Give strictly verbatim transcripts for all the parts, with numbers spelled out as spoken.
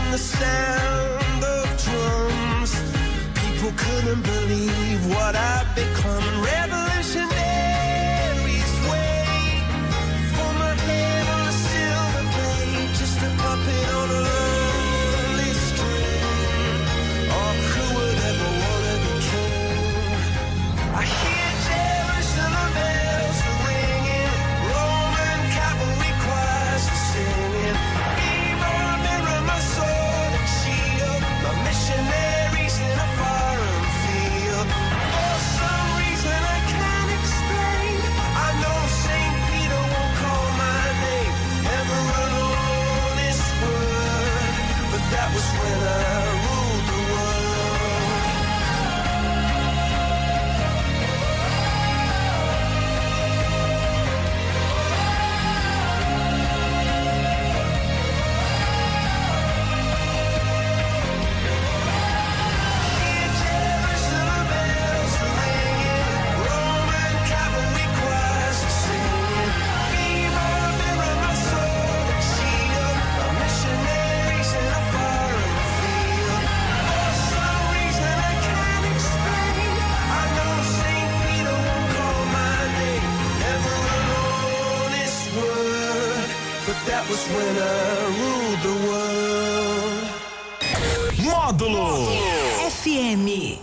and the sound of drums. People couldn't believe what I'd become. Revolutionaries wait for my head on a silver blade, just a puppet on a lonely string. Oh, who would ever wanna be king? I hear Jerusalem bells ringing, Roman cavalry choirs singing. Be my mirror, my sword and shield, my missionaries in a foreign field. For some reason I can't explain, I know Saint Peter won't call my name ever alone this world, but that was when I ruled the world. Hear Jerusalem bells ringing, Roman cavalry choirs singing. Be my mirror, my sword and shield, my missionaries in a foreign field. For some reason I can't explain, I know Saint Peter won't call my name ever alone this world, but that was when I ruled the world. Módulo F M.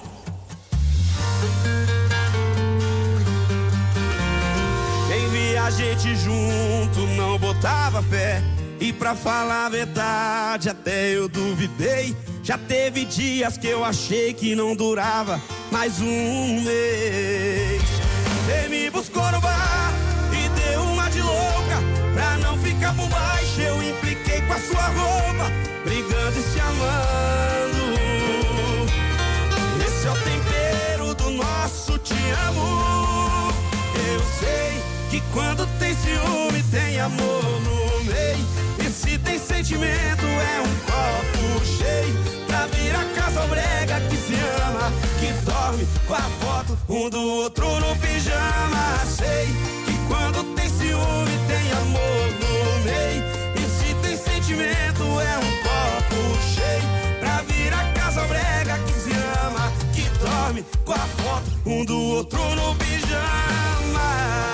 Quem via a gente junto não botava fé. E pra falar a verdade até eu duvidei. Já teve dias que eu achei que não durava mais um mês. Você me buscou no bar e deu uma de louca. Pra não ficar por baixo eu impliquei com a sua roupa, brigando e se amando. Esse é o tempero do nosso te amo. Eu sei que quando tem ciúme tem amor no meio. E se tem sentimento é um copo cheio pra vir a casa brega que se ama, que dorme com a foto um do outro no pijama. Sei que quando tem ciúme tem amor no meio. E se tem sentimento é um copo cheio pra vir a casa brega que se ama, que dorme com a foto um do outro no pijama.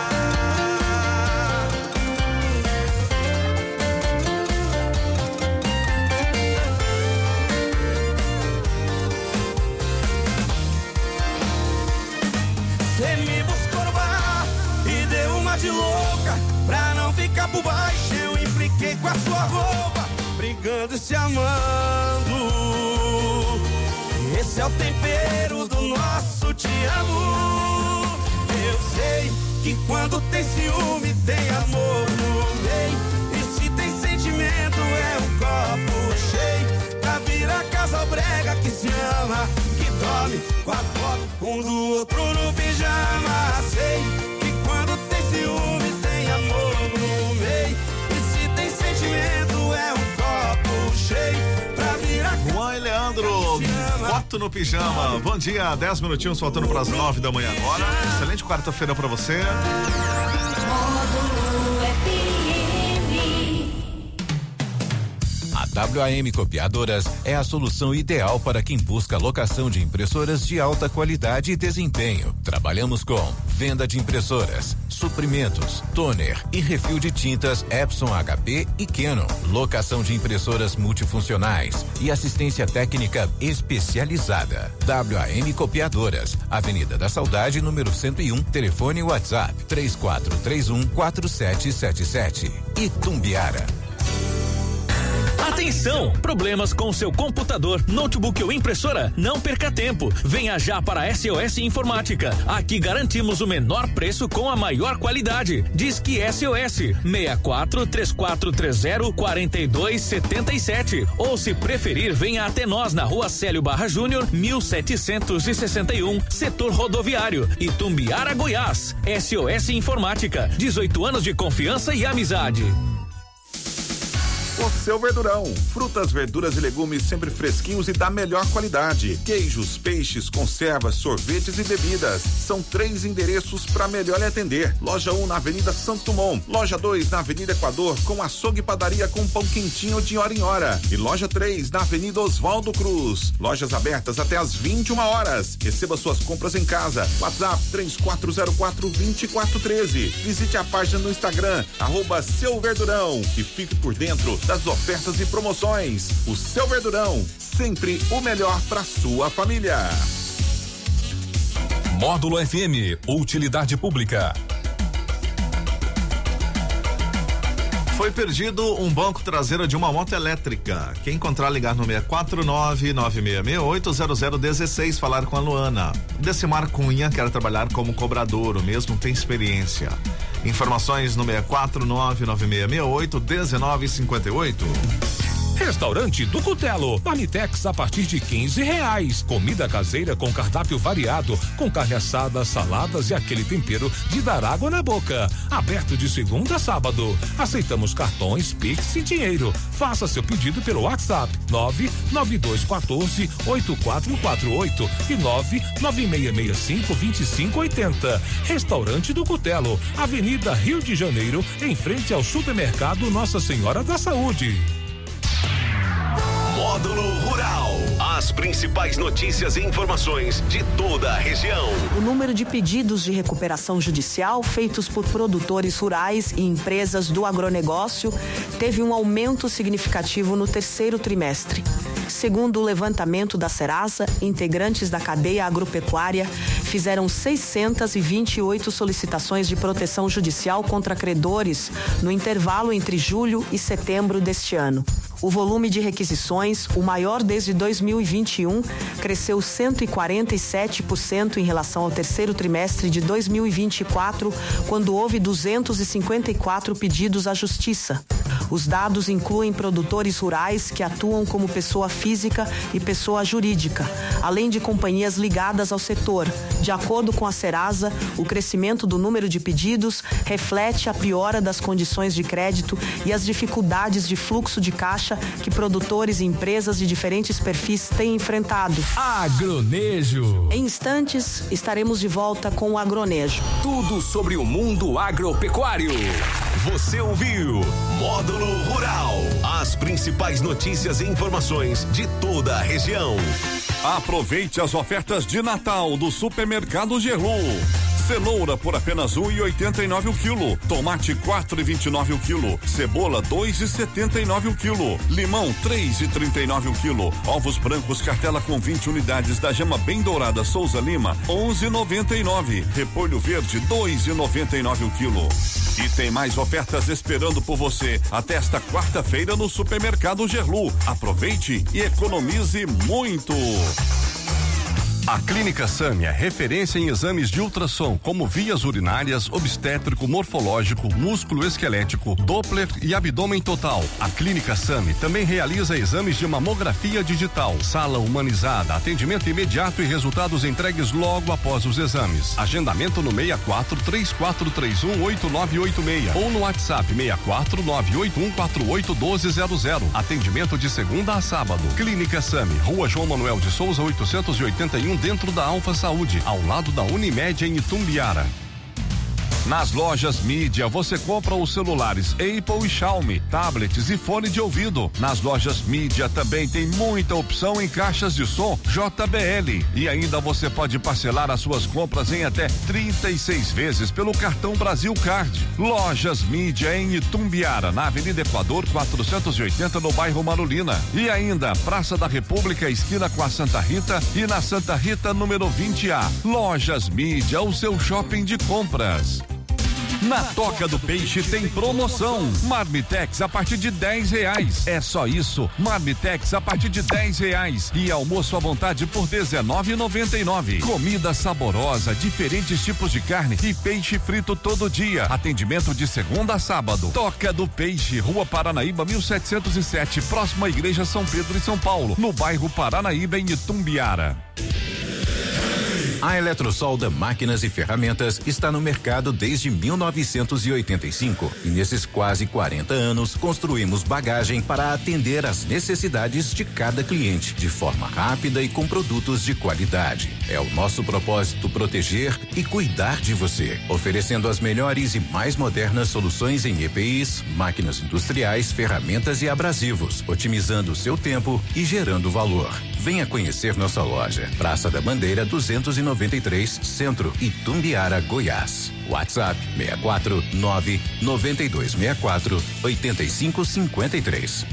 Você me buscou no bar e deu uma de louca. Pra não ficar por baixo eu impliquei com a sua roupa, brigando e se amando. Esse é o tempero do nosso te amo. Eu sei que quando tem ciúme tem amor no meio. E se tem sentimento é um copo cheio pra vir a casa brega que se ama, que dorme com a foto um do outro no pijama. Sei que quando tem ciúme tem amor no meio. E se tem sentimento é um copo cheio pra vir a casa. Juan e Leandro, foto no pijama. Bom dia, dez minutinhos faltando para as nove da manhã agora. Excelente quarta-feira para você. A W A M Copiadoras é a solução ideal para quem busca locação de impressoras de alta qualidade e desempenho. Trabalhamos com venda de impressoras, suprimentos, toner e refil de tintas Epson, H P e Canon, locação de impressoras multifuncionais e assistência técnica especializada. W A M Copiadoras, Avenida da Saudade, número cento e um, telefone e WhatsApp três quatro três um quatro sete sete sete. Itumbiara. Atenção! Problemas com seu computador, notebook ou impressora? Não perca tempo. Venha já para a S O S Informática. Aqui garantimos o menor preço com a maior qualidade. Disque S O S seis quatro três quatro três zero quatro dois sete sete. Ou se preferir, venha até nós na Rua Célio Barra Júnior, mil setecentos e sessenta e um, Setor Rodoviário, Itumbiara, Goiás. S O S Informática, dezoito anos de confiança e amizade. Seu Verdurão. Frutas, verduras e legumes sempre fresquinhos e da melhor qualidade. Queijos, peixes, conservas, sorvetes e bebidas. São três endereços para melhor lhe atender. Loja um na Avenida Santos Dumont. Loja dois na Avenida Equador com açougue e padaria com pão quentinho de hora em hora. E loja três na Avenida Oswaldo Cruz. Lojas abertas até às vinte e uma horas. Receba suas compras em casa. WhatsApp três quatro zero quatro, dois quatro um três. Visite a página no Instagram, arroba Seu Verdurão, e fique por dentro das ofertas e promoções. O Seu Verdurão, sempre o melhor para sua família. Módulo F M, utilidade pública. Foi perdido um banco traseiro de uma moto elétrica. Quem encontrar, ligar no seis quatro nove, nove seis seis oito, zero zero um seis, falar com a Luana. Decimar Cunha quer trabalhar como cobrador, o mesmo tem experiência. Informações no seis quatro nove, nove seis seis oito, um nove cinco oito. Restaurante do Cutelo, Marmitex a partir de quinze reais. Comida caseira com cardápio variado, com carne assada, saladas e aquele tempero de dar água na boca. Aberto de segunda a sábado. Aceitamos cartões, Pix e dinheiro. Faça seu pedido pelo WhatsApp nove nove dois um quatro, oito quatro quatro oito e nove nove seis seis cinco, dois cinco oito zero. Restaurante do Cutelo, Avenida Rio de Janeiro, em frente ao supermercado Nossa Senhora da Saúde. Módulo Rural. As principais notícias e informações de toda a região. O número de pedidos de recuperação judicial feitos por produtores rurais e empresas do agronegócio teve um aumento significativo no terceiro trimestre. Segundo o levantamento da Serasa, integrantes da cadeia agropecuária fizeram seiscentas e vinte e oito solicitações de proteção judicial contra credores no intervalo entre julho e setembro deste ano. O volume de requisições, o maior desde dois mil e vinte e um, cresceu cento e quarenta e sete por cento em relação ao terceiro trimestre de dois mil e vinte e quatro, quando houve duzentos e cinquenta e quatro pedidos à Justiça. Os dados incluem produtores rurais que atuam como pessoa física e pessoa jurídica, além de companhias ligadas ao setor. De acordo com a Serasa, o crescimento do número de pedidos reflete a piora das condições de crédito e as dificuldades de fluxo de caixa que produtores e empresas de diferentes perfis têm enfrentado. Agronejo. Em instantes, estaremos de volta com o Agronejo. Tudo sobre o mundo agropecuário. Você ouviu Módulo Rural. As principais notícias e informações de toda a região. Aproveite as ofertas de Natal do Supermercado Gerlu. Cenoura por apenas um e oitenta e nove o quilo. Tomate quatro e vinte e nove o quilo. Cebola dois e setenta e nove o quilo. Limão três e trinta e nove o quilo. Ovos brancos cartela com vinte unidades da Gema bem dourada Souza Lima onze e noventa e nove. Repolho verde dois e noventa e nove o quilo. E tem mais ofertas esperando por você até esta quarta-feira no Supermercado Gerlu. Aproveite e economize muito. A Clínica Sami é referência em exames de ultrassom, como vias urinárias, obstétrico, morfológico, músculo esquelético, Doppler e abdômen total. A Clínica Sami também realiza exames de mamografia digital, sala humanizada, atendimento imediato e resultados entregues logo após os exames. Agendamento no seis quatro, três quatro três um, oito nove oito seis ou no WhatsApp seis quatro nove oito um quatro oito um dois zero zero. Atendimento de segunda a sábado. Clínica Sami, Rua João Manuel de Souza, oitocentos e oitenta e um, dentro da Alfa Saúde, ao lado da Unimed em Itumbiara. Nas lojas Mídia você compra os celulares Apple e Xiaomi, tablets e fone de ouvido. Nas lojas Mídia também tem muita opção em caixas de som J B L. E ainda você pode parcelar as suas compras em até trinta e seis vezes pelo cartão Brasil Card. Lojas Mídia em Itumbiara, na Avenida Equador quatrocentos e oitenta, no bairro Marolina. E ainda Praça da República, esquina com a Santa Rita, e na Santa Rita número vinte A. Lojas Mídia, o seu shopping de compras. Na Toca do Peixe tem promoção. Marmitex a partir de dez reais. É só isso. Marmitex a partir de dez reais. E almoço à vontade por dezenove e noventa e nove. Comida saborosa, diferentes tipos de carne e peixe frito todo dia. Atendimento de segunda a sábado. Toca do Peixe, Rua Paranaíba mil setecentos e sete, próxima à Igreja São Pedro em São Paulo, no bairro Paranaíba em Itumbiara. A Eletrosolda Máquinas e Ferramentas está no mercado desde mil novecentos e oitenta e cinco e nesses quase quarenta anos construímos bagagem para atender às necessidades de cada cliente de forma rápida e com produtos de qualidade. É o nosso propósito proteger e cuidar de você, oferecendo as melhores e mais modernas soluções em E P Is, máquinas industriais, ferramentas e abrasivos, otimizando o seu tempo e gerando valor. Venha conhecer nossa loja, Praça da Bandeira duzentos e noventa e três, Centro, Itumbiara, Goiás. WhatsApp seis quatro nove nove dois seis quatro oito cinco cinco três.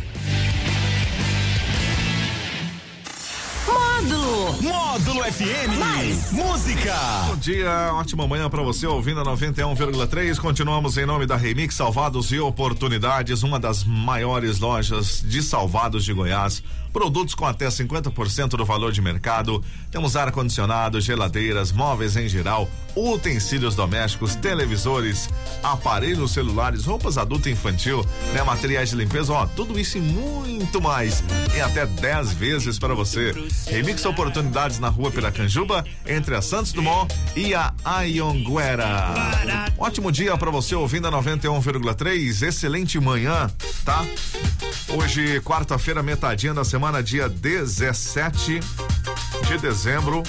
Módulo. Módulo F M. Mais música. Bom dia, ótima manhã pra você ouvindo a noventa e um vírgula três. Continuamos em nome da Remix Salvados e Oportunidades, uma das maiores lojas de salvados de Goiás. Produtos com até cinquenta por cento do valor de mercado. Temos ar-condicionado, geladeiras, móveis em geral, utensílios domésticos, televisores, aparelhos celulares, roupas adulto e infantil, né? Materiais de limpeza, ó, tudo isso e muito mais. Em até dez vezes para você. Remix Oportunidades na rua Piracanjuba, entre a Santos Dumont e a Anhanguera. Ótimo dia para você ouvindo a noventa e um vírgula três. Excelente manhã, tá? Hoje, quarta-feira, metadinha da semana, dia dezessete de dezembro.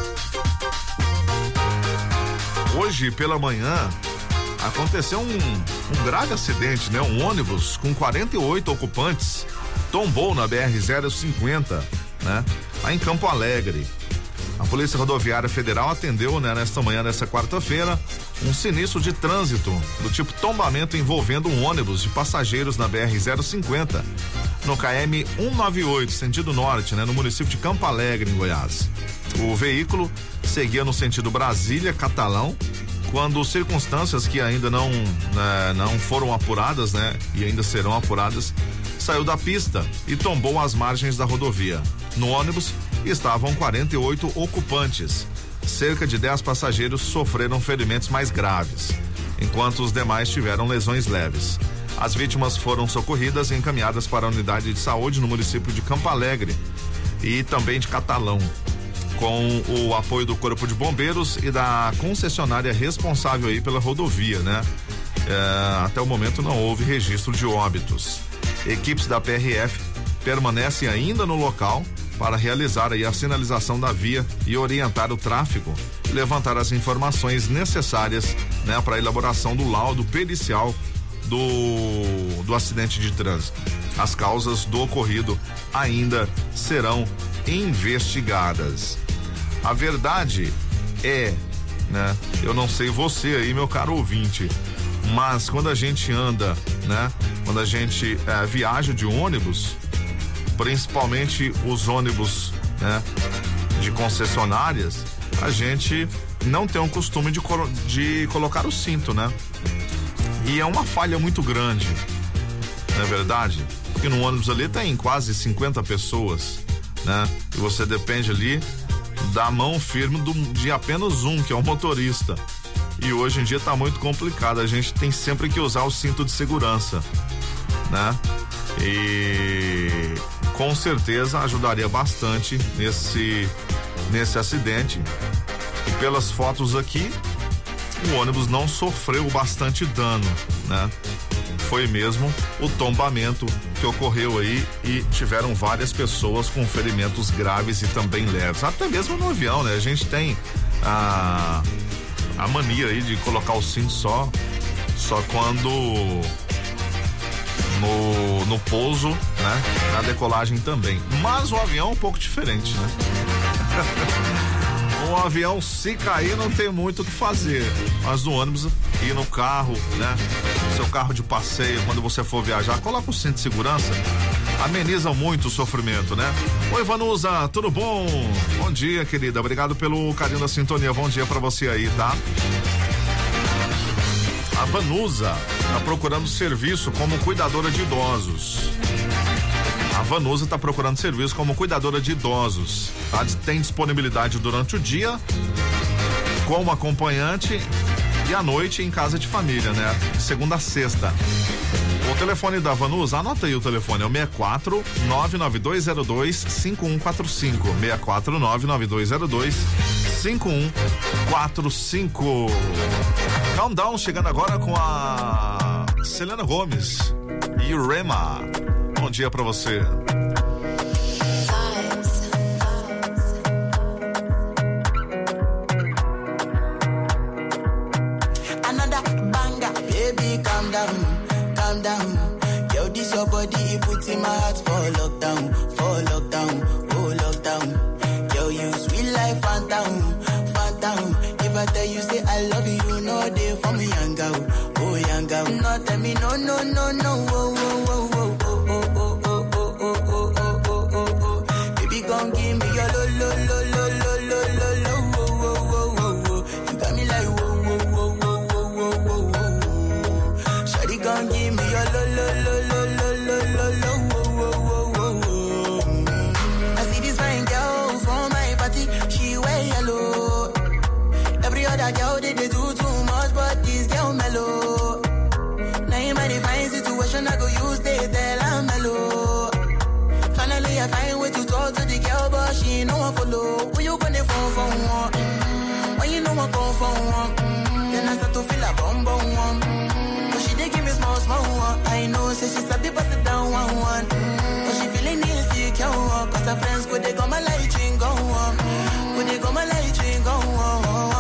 Hoje, pela manhã, aconteceu um, um grave acidente, né? Um ônibus com quarenta e oito ocupantes tombou na B R zero cinquenta, né? Lá em Campo Alegre. A Polícia Rodoviária Federal atendeu, né, nesta manhã dessa quarta-feira, um sinistro de trânsito do tipo tombamento envolvendo um ônibus de passageiros na B R zero cinquenta, no K M cento e noventa e oito, sentido norte, né, no município de Campo Alegre, em Goiás. O veículo seguia no sentido Brasília-Catalão, quando circunstâncias que ainda não, né, não foram apuradas, né, e ainda serão apuradas, saiu da pista e tombou às margens da rodovia. No ônibus estavam quarenta e oito ocupantes. Cerca de dez passageiros sofreram ferimentos mais graves, enquanto os demais tiveram lesões leves. As vítimas foram socorridas e encaminhadas para a unidade de saúde no município de Campo Alegre e também de Catalão, com o apoio do Corpo de Bombeiros e da concessionária responsável aí pela rodovia, né? É, até o momento não houve registro de óbitos. Equipes da P R F permanecem ainda no local para realizar aí a sinalização da via e orientar o tráfego e levantar as informações necessárias, né, para a elaboração do laudo pericial do, do acidente de trânsito. As causas do ocorrido ainda serão investigadas. A verdade é, né, eu não sei você aí, meu caro ouvinte, mas quando a gente anda, né, quando a gente é, viaja de ônibus, principalmente os ônibus, né, de concessionárias, a gente não tem o costume de, de colocar o cinto, né? E é uma falha muito grande, não é verdade? Porque no ônibus ali tem quase cinquenta pessoas, né? E você depende ali da mão firme do, de apenas um, que é o motorista. E hoje em dia tá muito complicado, a gente tem sempre que usar o cinto de segurança, né? E com certeza ajudaria bastante nesse nesse acidente. E pelas fotos aqui, o ônibus não sofreu bastante dano, né? Foi mesmo o tombamento que ocorreu aí e tiveram várias pessoas com ferimentos graves e também leves, até mesmo no avião, né? A gente tem a a mania aí de colocar o cinto só só quando no, no pouso, né? Na decolagem também. Mas o avião é um pouco diferente, né? Um avião, se cair, não tem muito o que fazer. Mas no ônibus e no carro, né? Seu carro de passeio, quando você for viajar, coloca o cinto de segurança. Ameniza muito o sofrimento, né? Oi, Vanusa, tudo bom? Bom dia, querida. Obrigado pelo carinho da sintonia. Bom dia pra você aí, tá? A Vanusa tá procurando serviço como cuidadora de idosos. A Vanusa está procurando serviço como cuidadora de idosos. Tá? Tem disponibilidade durante o dia, como acompanhante, e à noite em casa de família, né? Segunda a sexta. O telefone da Vanusa, anota aí o telefone, é o seis quatro nove nove dois zero dois cinco um quatro cinco. seis quatro nove nove dois zero dois cinco um quatro cinco. Countdown chegando agora com a Selena Gomes e o Rema. Bom dia pra você. Calm down, calm down. Yo, this your body, it puts in my heart for lockdown, for lockdown, oh lockdown. Yo, you sweet life, phantom, phantom. If I tell you say I love you, you know they for me, young girl, oh young girl. No, tell me no, no, no, no, oh, oh, oh, oh, oh, oh, oh, oh, oh, oh, oh, oh, oh, oh. Baby, come give me your lo, lo, lo, lo, lo, lo, lo, lo, oh, oh, oh, oh, oh. You got me like whoa, whoa, whoa, whoa, whoa, whoa, whoa, whoa. Gon' give me your lo lo lo lo lo lo lo lo wo wo wo wo wo. I see this fine girl from my party, she wear yellow. Every other girl they, they do too much, but this girl mellow. Now in my divine situation, I go use they tell I'm mellow. Finally I find way to talk to the girl, but she ain't no one follow. Who you gonna phone for one? When you know I come for one, then I start to feel a bum bum one. They give me small, small one. I know, say she's a bit busted down one, one. But she feeling insecure, cause her friends could they go my light ring go on. Could they go my light ring go on.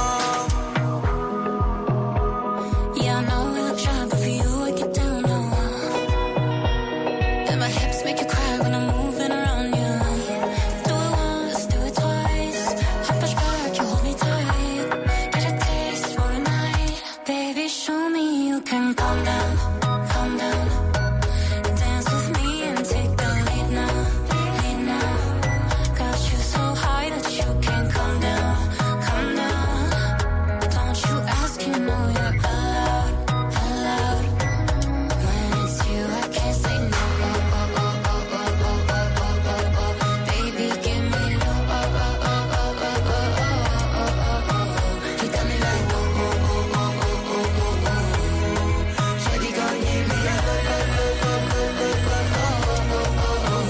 Yeah, I know we look shy, but for you I get down low. And my hips make you cry when I'm moving around you. Do it once, do it twice. I push back, you hold me tight. Get a taste for a night. Baby, show me you can calm down, calm down. Dance with me and take the lead now, lead now. Got you so high that you can't come down, come down. Don't you ask, you know you're allowed, allowed. When it's you, I can't say no. Oh, oh, oh, oh, oh, oh, oh, oh, oh. Baby, give me low. Oh, oh, oh, oh, oh, oh, oh, oh, oh, oh. You got me like oh, oh, oh, oh, oh, oh, oh, oh. Shawty gon' give me a lo, lo, lo, lo, lo, lo, lo, oh, oh, oh,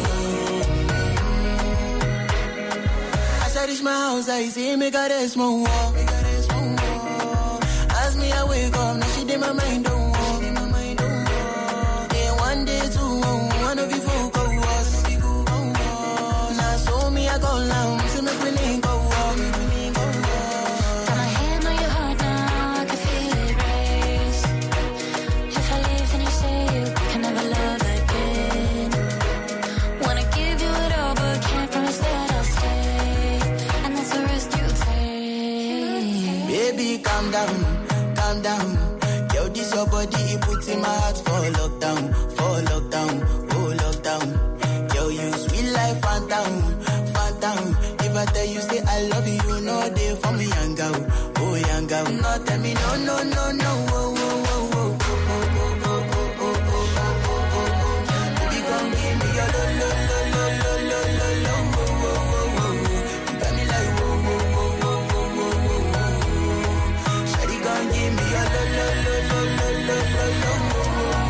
oh. As I reach my house, I see me got a small wall. As me I wake up, now she did my mind don't walk. Day one, day two, one of you folk go was. Now so me I go down, so make me link go walk. Got my hand on your heart now, I can feel it race. If I leave, then you say you can never love again. Wanna give you it all, but can't promise that I'll stay. And that's the risk you take. Baby, calm down, calm down. Yo, this your body, it puts in my heart for lockdown, for lockdown, oh lockdown. Yo, you sweet life, phantom, phantom. If I tell you say I love you, you know they for me, young girl, oh young girl. No, tell me no, no, no, no, oh, oh, oh, oh, oh, oh, oh, oh, oh, oh, oh, oh, oh. Baby, come give me your lo, lo, lo, lo, lo, lo, lo, lo, oh, oh, oh, oh, oh. You got me like whoa, whoa, whoa, whoa, whoa, whoa, whoa, whoa. Shawty, come give me your lo, lo, lo, lo, lo, lo, lo, lo, oh, oh, oh, oh.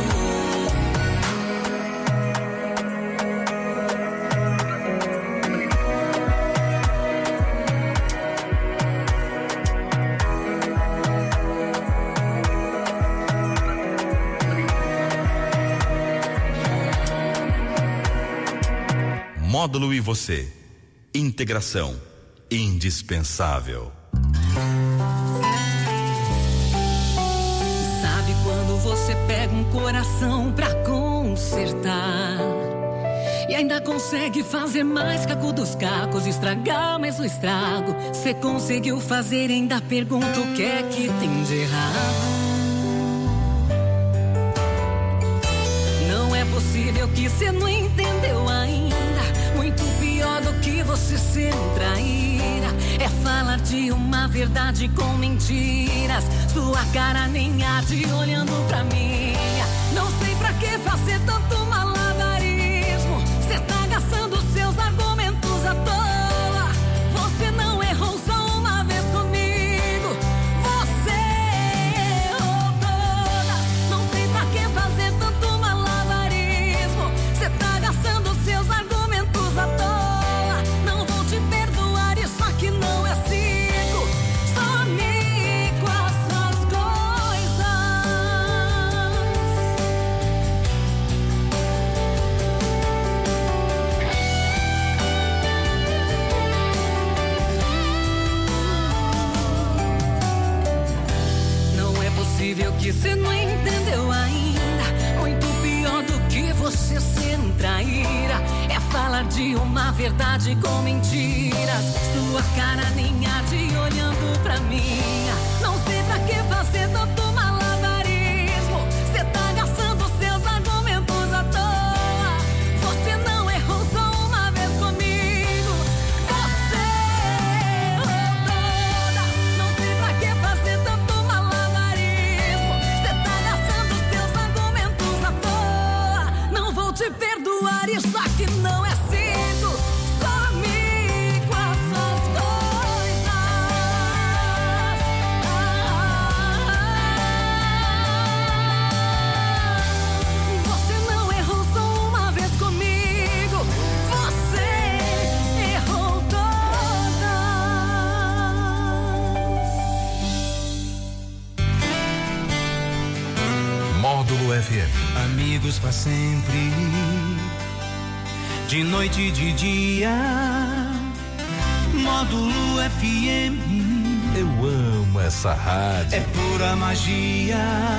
Módulo e você. Integração indispensável. Sabe quando você pega um coração pra consertar e ainda consegue fazer mais caco dos cacos, estragar mais o estrago. Cê conseguiu fazer, ainda pergunta o que é que tem de errado. Não é possível que cê não entendeu ainda. Muito pior do que você ser traíra é falar de uma verdade com mentiras. Sua cara nem arde olhando pra minha. Não sei pra que fazer tanto malabarismo. Cê tá gastando seus argumentos à toa. Você não errou só uma vez comigo. Você errou todas. Não sei pra que fazer tanto malabarismo. Cê tá gastando seus argumentos à toa. Não vou te perdoar, isso aqui não é assim. que cê não entendeu ainda. Muito pior do que você ser um traíra é falar de uma verdade com mentiras. Sua cara nem arde olhando pra minha. Não sei pra que fazer tanto malabarismo. Cê tá gastando seus argumentos à toa. Você não errou só uma vez comigo. Você errou todas. Não sei pra que fazer tanto malabarismo. Cê tá gastando seus argumentos à toa. Não vou te perdoar, isso aqui não é cinco. Some com as suas coisas. Você não errou só uma vez comigo. Você errou todas. Módulo F M. Amigos pra sempre, de noite e de dia. Módulo F M. Eu amo essa rádio. É pura magia.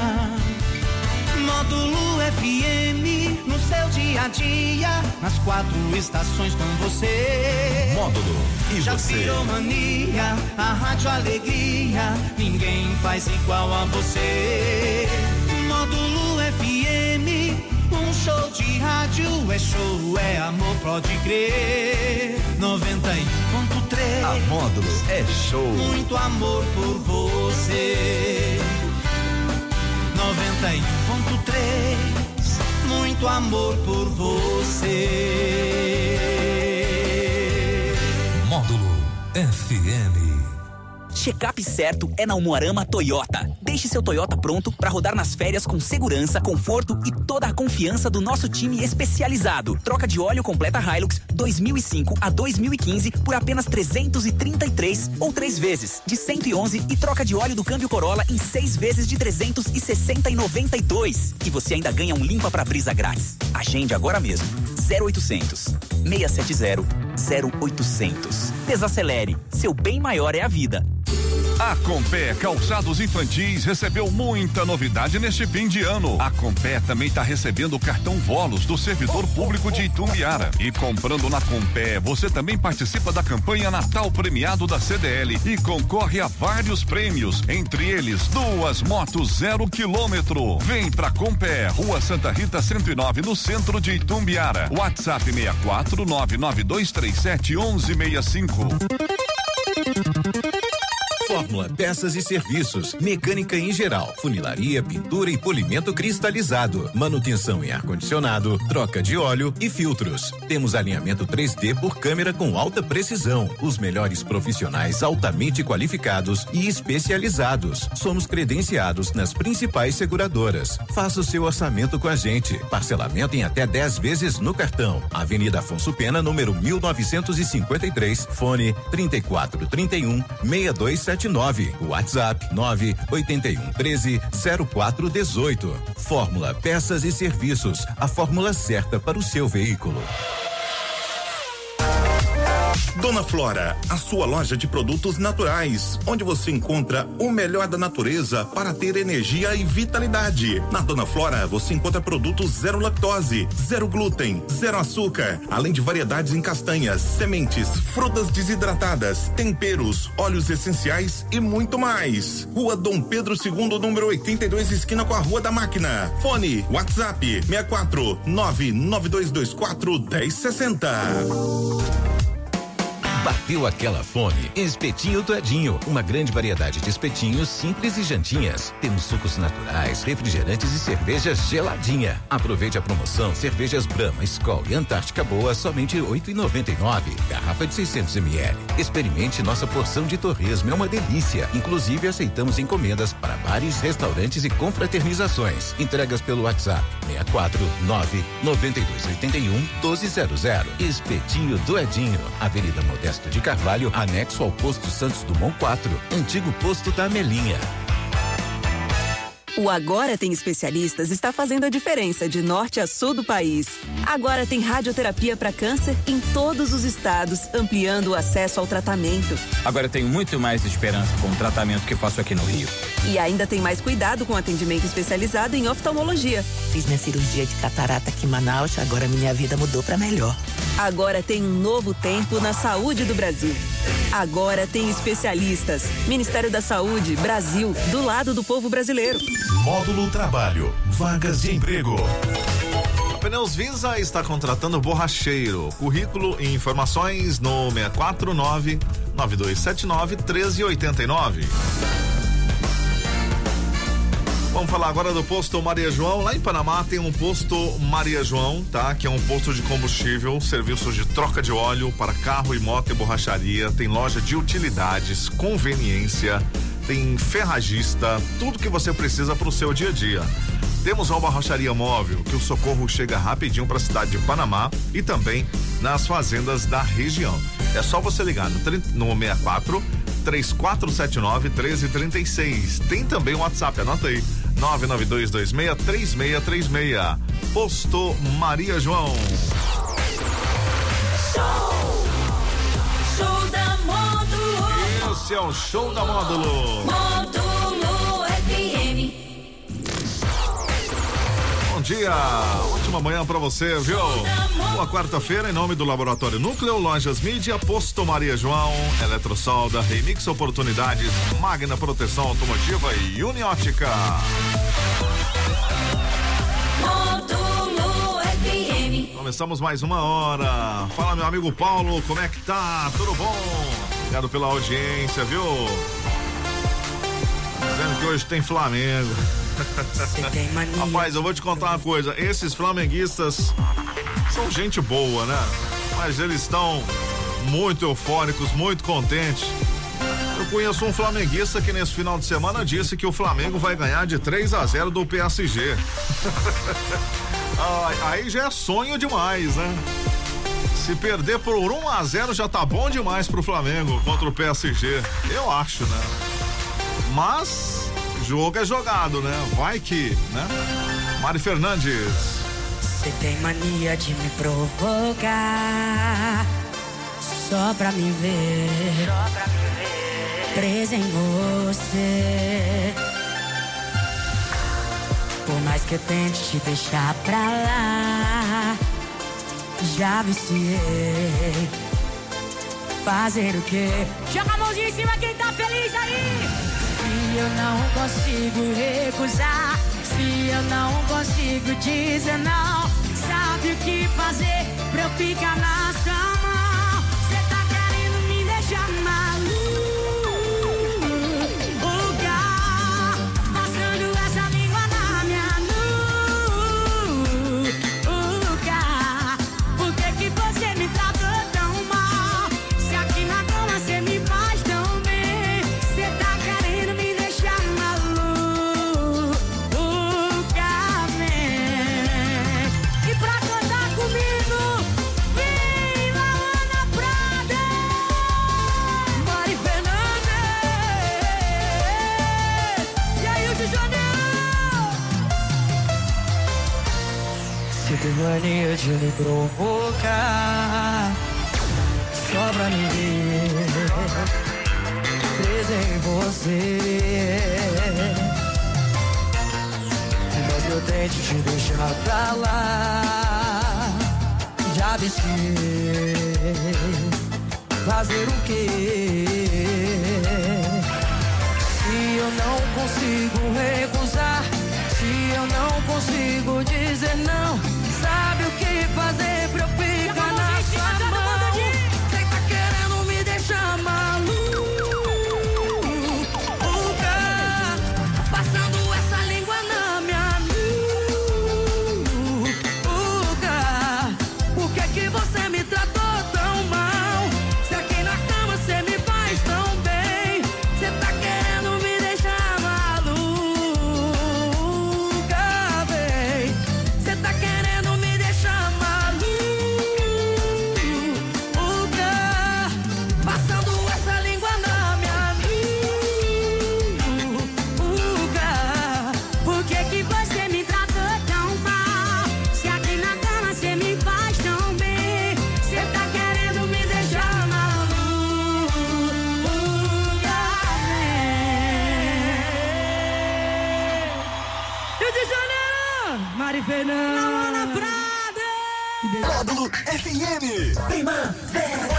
Módulo F M, no seu dia a dia, nas quatro estações com você. Módulo e Já você. virou mania, a rádio alegria, ninguém faz igual a você. Módulo F M, um show de rádio, é show, é amor, pode crer. noventa e um ponto três. A Módulo é show. Muito amor por você. noventa e um ponto três. Muito amor por você. Módulo F M. Check-up certo é na Umuarama Toyota. Deixe seu Toyota pronto para rodar nas férias com segurança, conforto e toda a confiança do nosso time especializado. Troca de óleo completa Hilux dois mil e cinco a dois mil e quinze por apenas trezentos e trinta e três ou três vezes de cento e onze e troca de óleo do câmbio Corolla em seis vezes de trezentos e sessenta e noventa e dois. E você ainda ganha um limpa para brisa grátis. Agende agora mesmo. zero oitocentos, seis sete zero, zero oitocentos. Desacelere. Seu bem maior é a vida. A Compé Calçados Infantis recebeu muita novidade neste fim de ano. A Compé também está recebendo o cartão Volos do Servidor Público de Itumbiara. E comprando na Compé, você também participa da campanha Natal Premiado da C D L e concorre a vários prêmios, entre eles duas motos zero quilômetro. Vem pra Compé, Rua Santa Rita cento e nove, no centro de Itumbiara. WhatsApp seis quatro nove nove dois três sete um um seis cinco. Fórmula Peças e Serviços, mecânica em geral, funilaria, pintura e polimento cristalizado, manutenção em ar-condicionado, troca de óleo e filtros. Temos alinhamento três D por câmera com alta precisão, os melhores profissionais altamente qualificados e especializados. Somos credenciados nas principais seguradoras. Faça o seu orçamento com a gente. Parcelamento em até dez vezes no cartão. Avenida Afonso Pena, número mil novecentos e cinquenta e três, fone trinta e quatro, trinta e um, sessenta e dois setenta e nove, WhatsApp nove oito um treze zero quatro dezoito. Fórmula Peças e Serviços, a fórmula certa para o seu veículo. Dona Flora, a sua loja de produtos naturais, onde você encontra o melhor da natureza para ter energia e vitalidade. Na Dona Flora, você encontra produtos zero lactose, zero glúten, zero açúcar, além de variedades em castanhas, sementes, frutas desidratadas, temperos, óleos essenciais e muito mais. Rua Dom Pedro segundo, número oitenta e dois, esquina com a Rua da Máquina. Fone, WhatsApp seis quatro nove nove dois dois quatro um zero seis zero. Bateu aquela fome? Espetinho do Edinho, uma grande variedade de espetinhos simples e jantinhas. Temos sucos naturais, refrigerantes e cervejas geladinha. Aproveite a promoção: cervejas Brahma, Skol e Antártica Boa, somente oito e noventa e nove. Garrafa de seiscentos mililitros. Experimente nossa porção de torresmo, é uma delícia. Inclusive aceitamos encomendas para bares, restaurantes e confraternizações. Entregas pelo WhatsApp seis quatro nove nove dois oito um um doze zero zero. Espetinho do Edinho, Avenida Modesto de Carvalho, anexo ao posto Santos Dumont quatro, antigo posto da Amelinha. O Agora Tem Especialistas está fazendo a diferença de norte a sul do país. Agora tem radioterapia para câncer em todos os estados, ampliando o acesso ao tratamento. Agora tenho muito mais esperança com o tratamento que faço aqui no Rio. E ainda tem mais cuidado com atendimento especializado em oftalmologia. Fiz minha cirurgia de catarata aqui em Manaus, agora minha vida mudou para melhor. Agora tem um novo tempo na saúde do Brasil. Agora tem especialistas. Ministério da Saúde, Brasil, do lado do povo brasileiro. Módulo Trabalho, vagas de emprego. A Pneus Visa está contratando borracheiro. Currículo e informações no seis quatro nove, nove dois sete nove, um três oito nove. Vamos falar agora do posto Maria João. Lá em Panamá tem um posto Maria João, tá? Que é um posto de combustível, serviços de troca de óleo para carro e moto e borracharia. Tem loja de utilidades, conveniência, tem ferragista, tudo que você precisa para o seu dia a dia. Temos uma borracharia móvel, que o socorro chega rapidinho para a cidade de Panamá e também nas fazendas da região. É só você ligar no, no seis quatro, três quatro sete nove, um três três seis. Tem também o WhatsApp, anota aí, nove nove dois dois seis, três seis três seis. Posto Maria João. Show, show da Módulo. Esse é o show da Módulo. Módulo F M. Bom dia, ótima manhã pra você, viu? Boa quarta-feira, em nome do Laboratório Núcleo, Lojas Mídia, Posto Maria João, Eletrosolda, Remix Oportunidades, Magna Proteção Automotiva e Uniótica. Módulo F M. Começamos mais uma hora. Fala, meu amigo Paulo, como é que tá? Tudo bom? Obrigado pela audiência, viu? Vendo que hoje tem Flamengo. Tem mania. Rapaz, eu vou te contar uma coisa, esses flamenguistas são gente boa, né? Mas eles estão muito eufóricos, muito contentes. Eu conheço um flamenguista que nesse final de semana disse que o Flamengo vai ganhar de três a zero do P S G. Aí já é sonho demais, né? Se perder por um a zero já tá bom demais pro Flamengo contra o P S G, eu acho, né? Mas jogo é jogado, né? Vai que, né? Mari Fernandes. Você tem mania de me provocar só pra me ver, só pra me ver presa em você. Por mais que eu tente te deixar pra lá, já viciei. Fazer o quê? Joga a mãozinha em cima quem tá feliz aí. Se eu não consigo recusar, se eu não consigo dizer não, sabe o que fazer pra eu ficar na sua mão? Cê tá querendo me deixar maluca, passando essa língua na minha nuca. Por que que você me tratou tão mal? Se aqui na cama cê me faz tão bem, cê tá querendo me deixar maluca, man. E pra cantar comigo, vem Laana Prada, Mari Fernandes, e aí o de Janeiro. Você tem mania de me provocar só pra me ver presa em você. Mas eu tento te deixar pra lá, já viciei. Fazer o quê? Se eu não consigo recusar, se eu não consigo dizer não, sabe o que fazer pra eu ficar na sua mão? Cê tá querendo me deixar maluca, passando essa língua na minha nuca. Por que que você me tratou tão mal? Se aqui na cama cê me faz tão bem, cê tá querendo me deixar maluca, bem. Cê tá querendo Fernando. Laura Prada. Módulo F M. Primavera.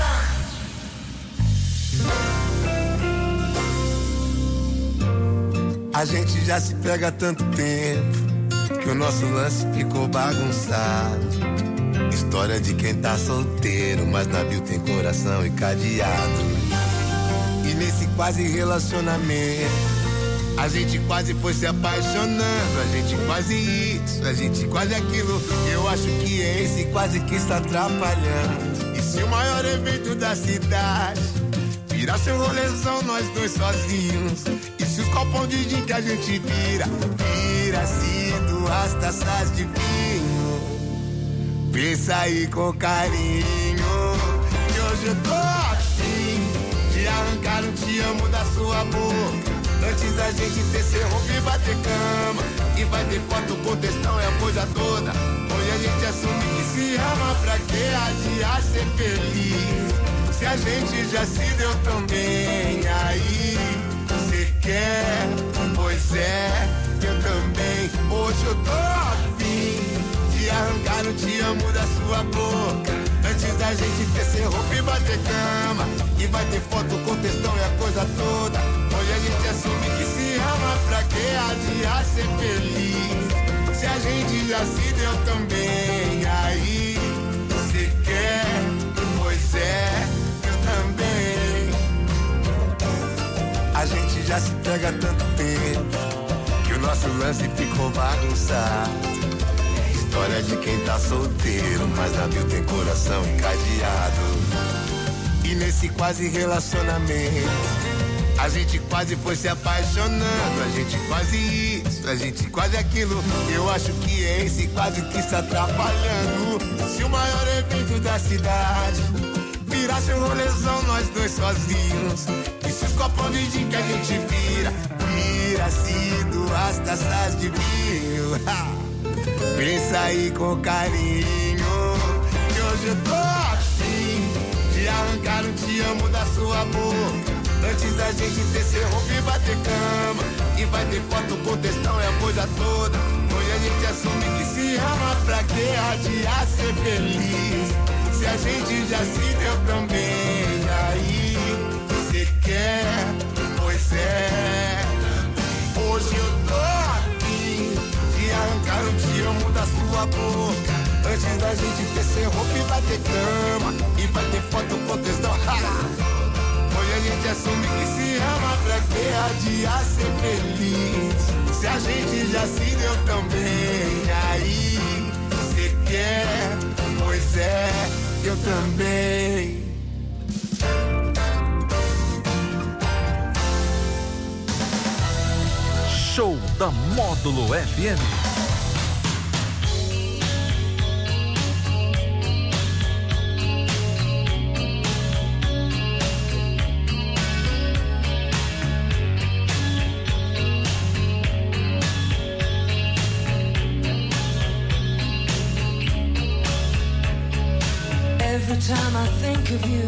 A gente já se pega há tanto tempo que o nosso lance ficou bagunçado. História de quem tá solteiro, mas na bio tem coração e cadeado. E nesse quase relacionamento, a gente quase foi se apaixonando. A gente quase isso, a gente quase aquilo. Eu acho que é esse quase que está atrapalhando. E se o maior evento da cidade virasse um rolezão, nós dois sozinhos? E se os copão de gin que a gente vira, vira-se duas taças de vinho? Pensa aí com carinho, que hoje eu tô afim de arrancar um te amo da sua boca. Antes da gente ter ser roupa e bater cama. E vai ter foto com textão e a coisa toda. Hoje a gente assume que se ama, pra que adiar ser feliz? Se a gente já se deu tão bem, aí cê quer? Pois é, eu também. Hoje eu tô afim de arrancar um te amo da sua boca. Antes da gente ter ser roupa e bater cama. E vai ter foto com textão e a coisa toda. Hoje a gente assume que se ama, pra que adiar ser feliz? Se a gente já se deu tão bem, aí cê quer? Pois é, eu também. A gente já se pega há tanto tempo que o nosso lance ficou bagunçado. História de quem tá solteiro, mas na bio tem coração encadeado. E nesse quase relacionamento, a gente quase foi se apaixonando. A gente quase isso, a gente quase aquilo. Eu acho que é esse quase que está atrapalhando. Se o maior evento da cidade virasse um rolezão, nós dois sozinhos. E se os copão de gin que a gente vira, vira-se duas taças de vinho? Pensa aí com carinho, que hoje eu tô afim de arrancar um te amo da sua boca. Antes da gente ter ser roupa e bater cama. E vai ter foto com textão e a coisa toda. Hoje a gente assume que se ama, pra que adiar ser feliz? Se a gente já se deu tão bem, aí cê quer? Pois é, hoje eu tô afim de arrancar um te amo da sua boca. Antes da gente ter ser roupa e bater cama. E vai ter foto com textão. Hoje a gente assume que se ama, pra que adiar ser feliz? Se a gente já se deu tão bem, aí cê quer? Pois é, eu também. Show da Módulo F M. Every time I think of you,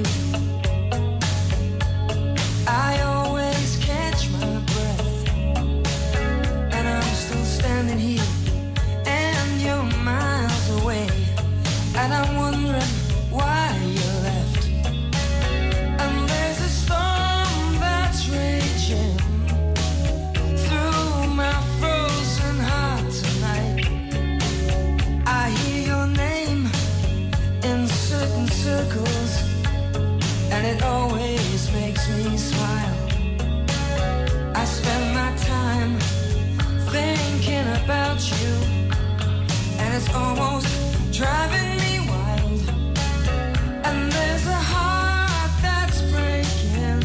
I always catch my breath. And I'm still standing here, and you're miles away. And I'm wondering why you left. And there's a storm that's raging through my frozen heart tonight. I hear your name in certain circles, and it always makes me smile. I spend my time thinking about you, and it's almost driving me wild. And there's a heart that's breaking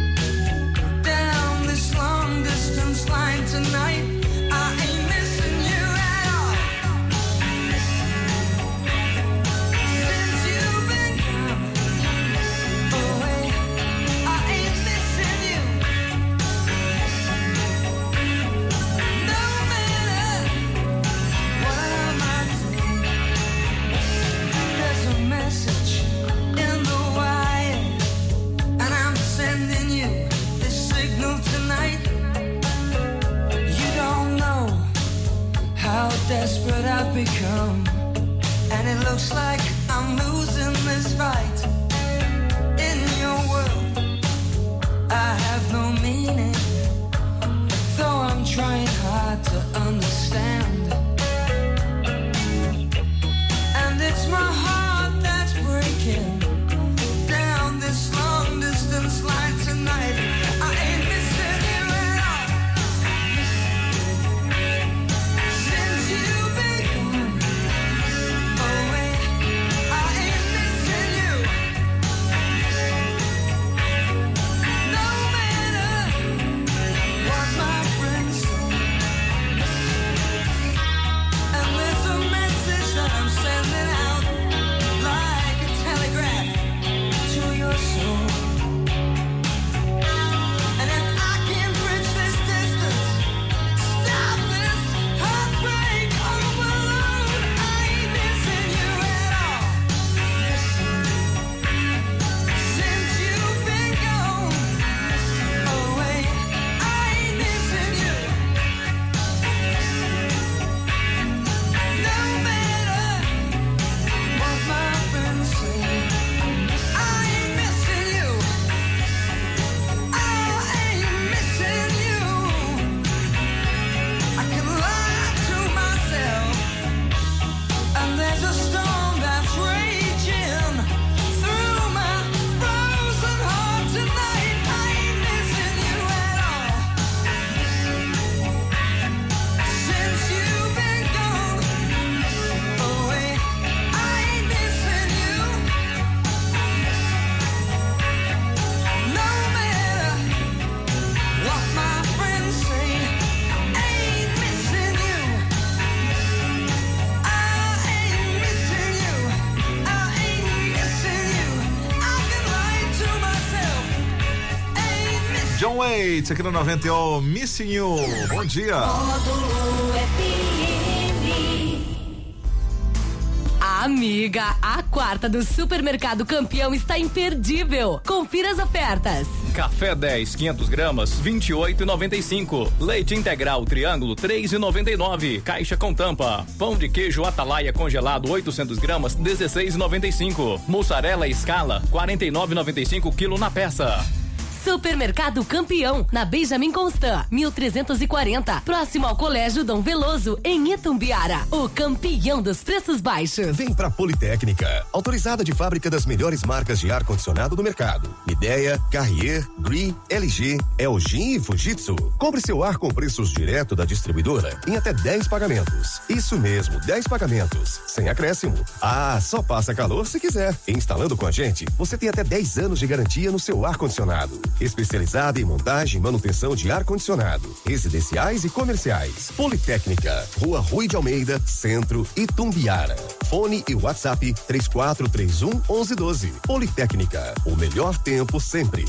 down this long distance line tonight. I ain't missing you at all. Since you've been gone away, I ain't missing you. No matter what I might say, Tom Waits aqui no noventa e um, Missing You. Bom dia. Amiga, a quarta do Supermercado Campeão está imperdível. Confira as ofertas. Café dez, quinhentos gramas, vinte e oito e noventa e cinco. Leite integral Triângulo, três e noventa e nove. Caixa com tampa. Pão de queijo Atalaia congelado, oitocentos gramas, dezesseis e noventa e cinco. Mussarela Escala, quarenta e nove e noventa e cinco quilo na peça. Supermercado Campeão, na Benjamin Constant, mil trezentos e quarenta, próximo ao Colégio Dom Veloso, em Itumbiara. O campeão dos preços baixos. Vem pra Politécnica, autorizada de fábrica das melhores marcas de ar-condicionado do mercado. Midea, Carrier, Gree, L G, L G e Fujitsu. Compre seu ar com preços direto da distribuidora em até dez pagamentos. Isso mesmo, dez pagamentos, sem acréscimo. Ah, só passa calor se quiser. Instalando com a gente, você tem até dez anos de garantia no seu ar-condicionado. Especializada em montagem e manutenção de ar-condicionado, residenciais e comerciais. Politécnica, Rua Rui de Almeida, Centro, Itumbiara. Fone e WhatsApp três quatro três um, onze doze. Politécnica, o melhor tempo sempre.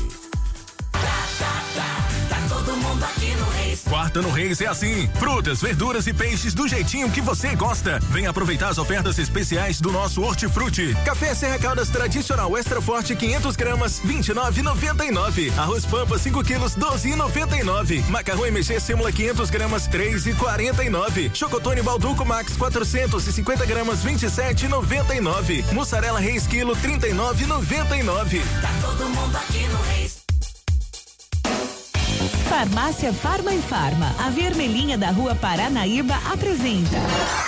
Tá todo mundo aqui no Reis. Quarta no Reis é assim: frutas, verduras e peixes do jeitinho que você gosta. Vem aproveitar as ofertas especiais do nosso Hortifruti. Café Serra Caldas tradicional extra forte quinhentos gramas, vinte e nove e noventa e nove. Arroz Pampa cinco quilos, doze e noventa e nove. Macarrão M G Sêmula quinhentos gramas, três e quarenta e nove. Chocotone Balduco Max quatrocentos e cinquenta gramas, vinte e sete e noventa e nove. Mussarela Reis quilo, trinta e nove e noventa e nove. Tá todo mundo aqui no Reis. Farmácia Farma e Farma, a vermelhinha da Rua Paranaíba apresenta.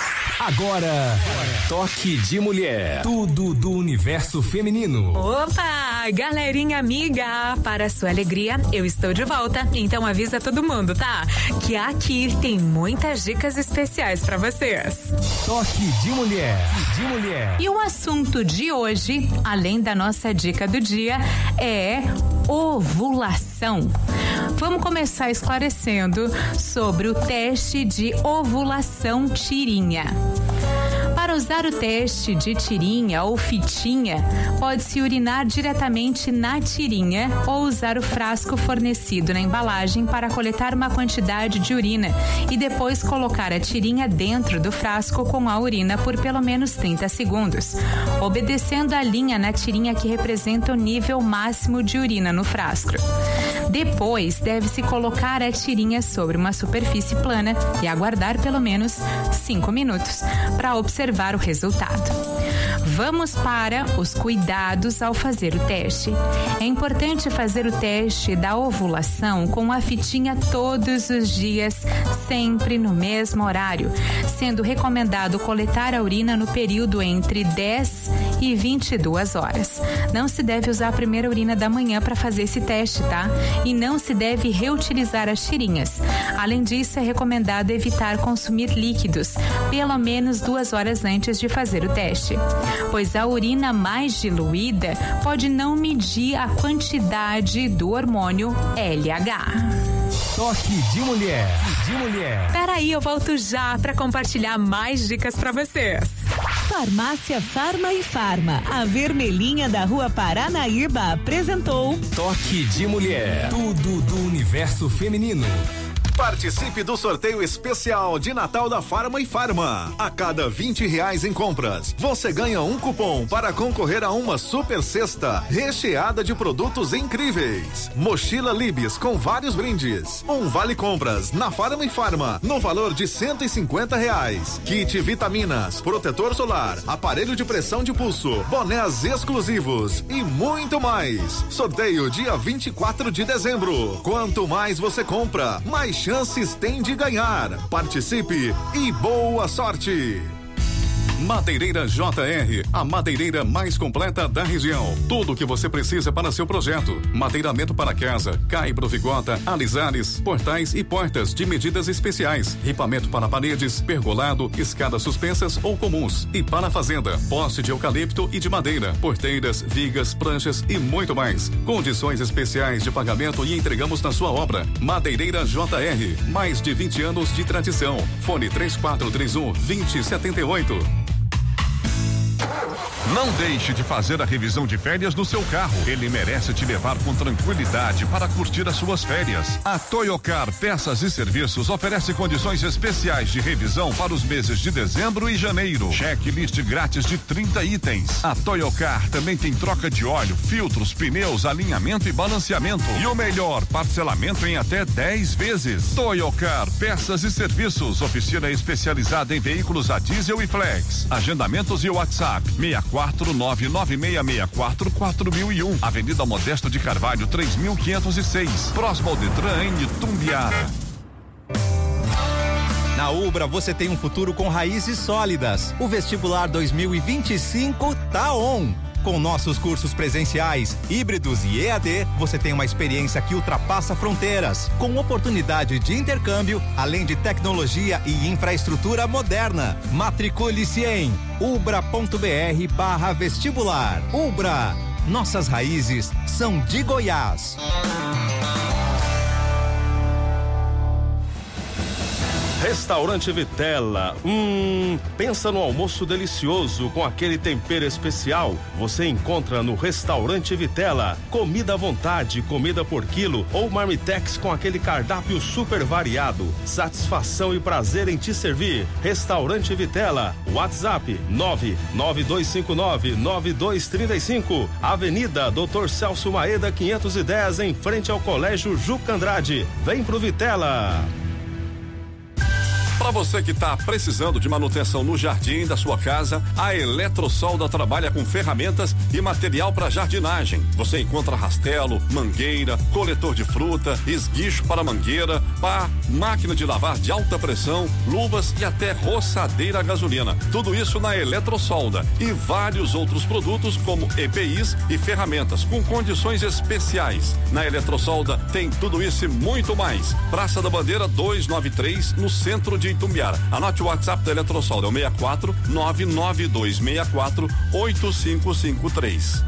Agora, Toque de Mulher. Tudo do universo feminino. Opa, galerinha amiga, para sua alegria, eu estou de volta, então avisa todo mundo, tá? Que aqui tem muitas dicas especiais para vocês. Toque de Mulher. De Mulher. E o assunto de hoje, além da nossa dica do dia, é ovulação. Vamos começar esclarecendo sobre o teste de ovulação tirinha. Para usar o teste de tirinha ou fitinha, pode-se urinar diretamente na tirinha ou usar o frasco fornecido na embalagem para coletar uma quantidade de urina e depois colocar a tirinha dentro do frasco com a urina por pelo menos trinta segundos, obedecendo a linha na tirinha que representa o nível máximo de urina no frasco. Depois, deve-se colocar a tirinha sobre uma superfície plana e aguardar pelo menos cinco minutos para observar o resultado. Vamos para os cuidados ao fazer o teste. É importante fazer o teste da ovulação com a fitinha todos os dias, sempre no mesmo horário, sendo recomendado coletar a urina no período entre dez e vinte e duas horas. Não se deve usar a primeira urina da manhã para fazer esse teste, tá? E não se deve reutilizar as tirinhas. Além disso, é recomendado evitar consumir líquidos pelo menos duas horas antes de fazer o teste, pois a urina mais diluída pode não medir a quantidade do hormônio L H. Toque de Mulher. De Mulher. Peraí, eu volto já para compartilhar mais dicas para vocês. Farmácia Farma e Farma, a vermelhinha da Rua Paranaíba apresentou Toque de Mulher. Tudo do universo feminino. Participe do sorteio especial de Natal da Farma e Farma. A cada vinte reais em compras, você ganha um cupom para concorrer a uma super cesta recheada de produtos incríveis. Mochila Libes com vários brindes. Um vale compras na Farma e Farma no valor de cento e cinquenta reais. Kit vitaminas, protetor solar, aparelho de pressão de pulso, bonés exclusivos e muito mais. Sorteio dia vinte e quatro de dezembro. Quanto mais você compra, mais chances tem de ganhar. Participe e boa sorte! Madeireira J R, a madeireira mais completa da região. Tudo o que você precisa para seu projeto. Madeiramento para casa, caibro, vigota, alisares, portais e portas de medidas especiais. Ripamento para paredes, pergolado, escadas suspensas ou comuns. E para a fazenda, poste de eucalipto e de madeira, porteiras, vigas, pranchas e muito mais. Condições especiais de pagamento e entregamos na sua obra. Madeireira J R, mais de vinte anos de tradição. Fone três quatro três um, dois zero sete oito. Não deixe de fazer a revisão de férias do seu carro. Ele merece te levar com tranquilidade para curtir as suas férias. A Toyocar Peças e Serviços oferece condições especiais de revisão para os meses de dezembro e janeiro. Checklist grátis de trinta itens. A Toyocar também tem troca de óleo, filtros, pneus, alinhamento e balanceamento. E o melhor, parcelamento em até dez vezes. Toyocar Peças e Serviços, oficina especializada em veículos a diesel e flex. Agendamentos e WhatsApp seis quatro nove nove seis seis quatro quatro mil e um, Avenida Modesto de Carvalho três mil quinhentos e seis, próximo ao Detran em Itumbiara. Na Ubra você tem um futuro com raízes sólidas. O vestibular dois mil e vinte e cinco tá on. Com nossos cursos presenciais, híbridos e E A D, você tem uma experiência que ultrapassa fronteiras, com oportunidade de intercâmbio, além de tecnologia e infraestrutura moderna. Matricule-se em ubra.br barra vestibular. Ubra, nossas raízes são de Goiás. Restaurante Vitela. Hum, pensa no almoço delicioso com aquele tempero especial? Você encontra no Restaurante Vitela. Comida à vontade, comida por quilo ou marmitex com aquele cardápio super variado. Satisfação e prazer em te servir. Restaurante Vitela. WhatsApp nove nove dois cinco nove nove dois três cinco. Avenida doutor Celso Maeda quinhentos e dez, em frente ao Colégio Juca Andrade. Vem pro Vitela. Para você que está precisando de manutenção no jardim da sua casa, a Eletrosolda trabalha com ferramentas e material para jardinagem. Você encontra rastelo, mangueira, coletor de fruta, esguicho para mangueira, pá, máquina de lavar de alta pressão, luvas e até roçadeira a gasolina. Tudo isso na Eletrosolda e vários outros produtos como E P Is e ferramentas com condições especiais. Na Eletrosolda tem tudo isso e muito mais. Praça da Bandeira duzentos e noventa e três, no centro de Itumbiara. Anote o WhatsApp da Eletrosolda, é o seis quatro nove nove dois seis quatro oito cinco cinco três.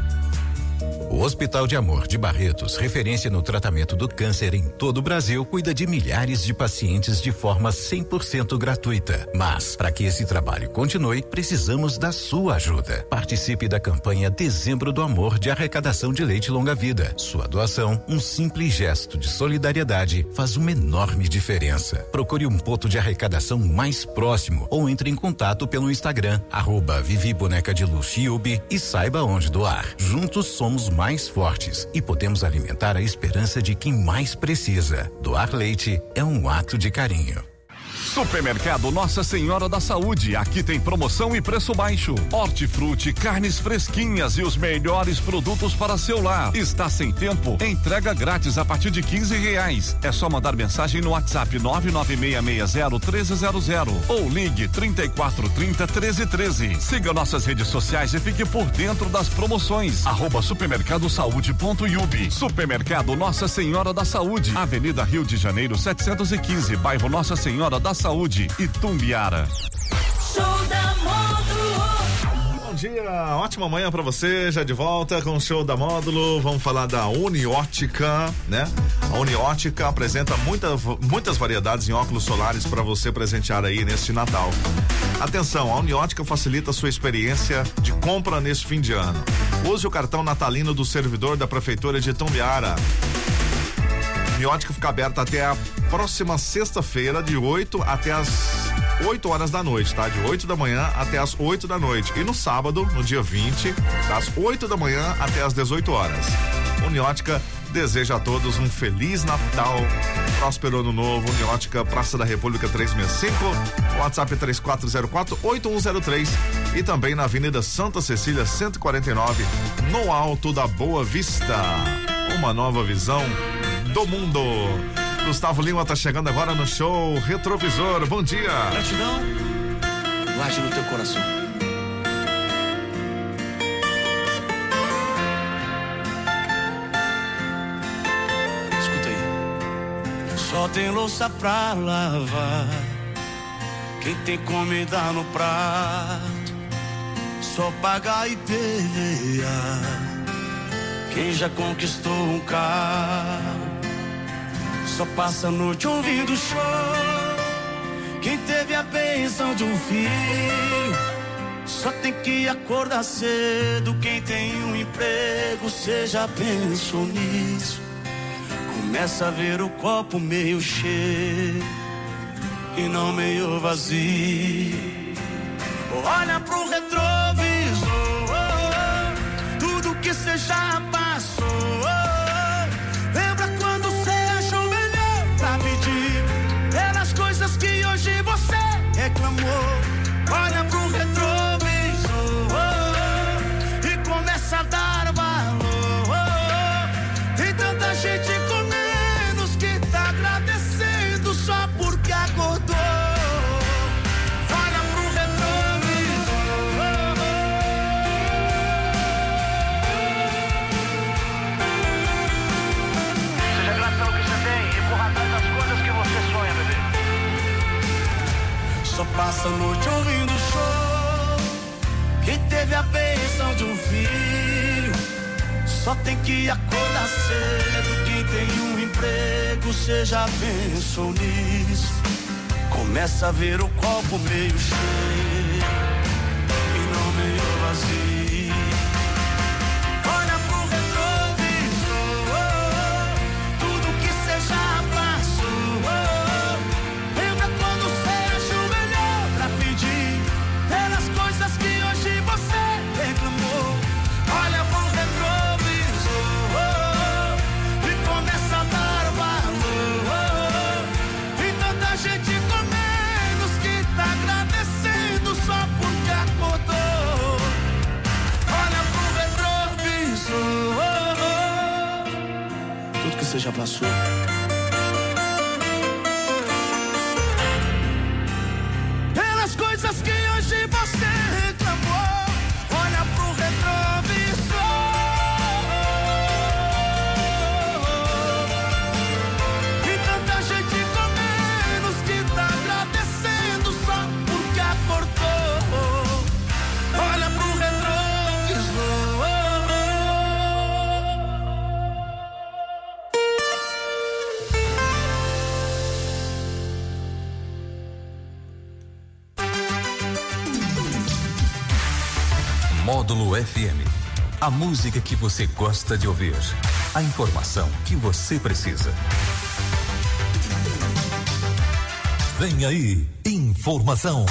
O Hospital de Amor de Barretos, referência no tratamento do câncer em todo o Brasil, cuida de milhares de pacientes de forma cem por cento gratuita. Mas, para que esse trabalho continue, precisamos da sua ajuda. Participe da campanha Dezembro do Amor de arrecadação de leite longa-vida. Sua doação, um simples gesto de solidariedade, faz uma enorme diferença. Procure um ponto de arrecadação mais próximo ou entre em contato pelo Instagram, arroba Vivi Boneca de Luxiube, e saiba onde doar. Juntos somos mais mais fortes e podemos alimentar a esperança de quem mais precisa. Doar leite é um ato de carinho. Supermercado Nossa Senhora da Saúde, aqui tem promoção e preço baixo. Hortifruti, carnes fresquinhas e os melhores produtos para seu lar. Está sem tempo? Entrega grátis a partir de quinze reais. É só mandar mensagem no WhatsApp nove nove seis seis zero um três zero zero ou ligue trinta e quatro trinta treze treze. Siga nossas redes sociais e fique por dentro das promoções. Arroba supermercado saúde ponto iub. Supermercado Nossa Senhora da Saúde, Avenida Rio de Janeiro setecentos e quinze, bairro Nossa Senhora da Saúde, Itumbiara. Show da Módulo. Bom dia, ótima manhã pra você, já de volta com o Show da Módulo. Vamos falar da Uniótica, né? A Uniótica apresenta muita, muitas variedades em óculos solares para você presentear aí neste Natal. Atenção, a Uniótica facilita a sua experiência de compra neste fim de ano. Use o cartão natalino do servidor da Prefeitura de Itumbiara. A Uniótica fica aberta até a próxima sexta-feira, de oito até as oito horas da noite, tá? De oito da manhã até as oito da noite. E no sábado, no dia vinte, das oito da manhã até as dezoito horas. Uniótica deseja a todos um Feliz Natal, próspero ano novo. Uniótica, Praça da República trezentos e sessenta e cinco, WhatsApp três quatro zero quatro oito um zero três e também na Avenida Santa Cecília cento e quarenta e nove, no Alto da Boa Vista. Uma nova visão do mundo. Gustavo Lima tá chegando agora no show Retrovisor. Bom dia. Gratidão, guarde no teu coração. Escuta aí. Só tem louça pra lavar, quem tem comida no prato, só pagar e pelear. Quem já conquistou um carro, só passa a noite ouvindo show. Quem teve a bênção de um filho, Só tem que acordar cedo. Quem tem um emprego, cê já pensou nisso? Começa a ver o copo meio cheio e não meio vazio. Olha pro retrovisor, tudo que cê já passou. Lembra quando cê achou melhor pra pedir pelas coisas que hoje você reclamou? Olha pro retrovisor e começa a dar valor. Tem tanta gente com menos que tá agradecendo só porque acordou. Olha pro retrovisor. Seja grato pelo que você tem e corra atrás das coisas que você sonha, bebê. Só passa a noite ouvindo show que teve a bênção de um filho. Só tem que acordar cedo. Quem tem um emprego, cê já pensou nisso? Começa a ver o copo meio cheio e não meio vazio. Olha pro retrovisor, tudo que cê já passou. Lembra quando cê achou melhor pra pedir pelas coisas que hoje você reclamou? Olha pro retrovisor e começa a dar valor. Tem tanta gente com menos que tá agradecendo só porque acordou. Olha pro retrovisor, tudo que você já passou. Pelas coisas que hoje você reclamou. Olha pro retrovisor. E tanta gente com menos que tá agradecendo só porque acordou. Olha pro retrovisor. Módulo F M. A música que você gosta de ouvir. A informação que você precisa. Vem aí, informação.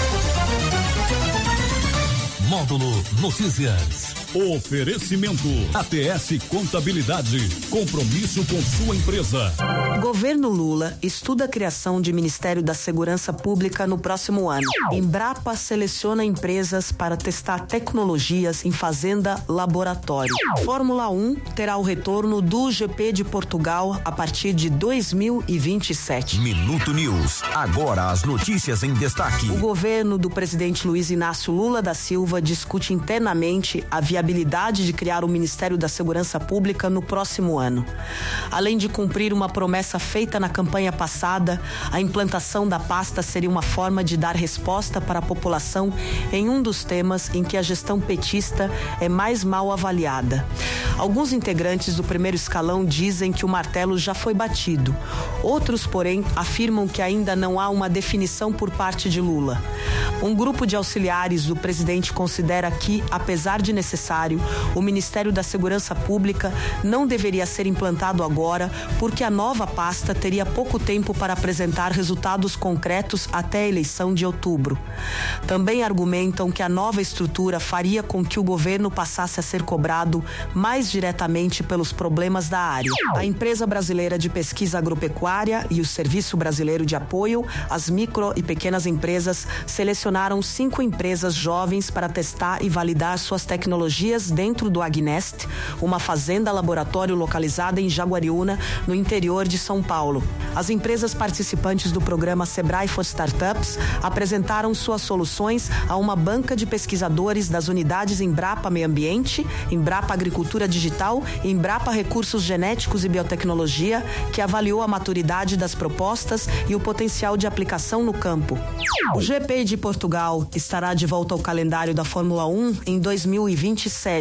Módulo Notícias. Oferecimento A T S Contabilidade. Compromisso com sua empresa. Governo Lula estuda a criação de Ministério da Segurança Pública no próximo ano. Embrapa seleciona empresas para testar tecnologias em fazenda laboratório. Fórmula um terá o retorno do G P de Portugal a partir de dois mil e vinte e sete. Minuto News. Agora as notícias em destaque. O governo do presidente Luiz Inácio Lula da Silva discute internamente a viabilidade de criar o Ministério da Segurança Pública no próximo ano. Além de cumprir uma promessa feita na campanha passada, a implantação da pasta seria uma forma de dar resposta para a população em um dos temas em que a gestão petista é mais mal avaliada. Alguns integrantes do primeiro escalão dizem que o martelo já foi batido. Outros, porém, afirmam que ainda não há uma definição por parte de Lula. Um grupo de auxiliares do presidente considera que, apesar de necessário, o Ministério da Segurança Pública não deveria ser implantado agora, porque a nova pasta teria pouco tempo para apresentar resultados concretos até a eleição de outubro. Também argumentam que a nova estrutura faria com que o governo passasse a ser cobrado mais diretamente pelos problemas da área. A Empresa Brasileira de Pesquisa Agropecuária e o Serviço Brasileiro de Apoio às Micro e Pequenas Empresas selecionaram cinco empresas jovens para testar e validar suas tecnologias dentro do Agnest, uma fazenda laboratório localizada em Jaguariúna, no interior de São Paulo. As empresas participantes do programa Sebrae for Startups apresentaram suas soluções a uma banca de pesquisadores das unidades Embrapa Meio Ambiente, Embrapa Agricultura Digital e Embrapa Recursos Genéticos e Biotecnologia, que avaliou a maturidade das propostas e o potencial de aplicação no campo. O G P de Portugal estará de volta ao calendário da Fórmula um em dois mil e vinte e sete.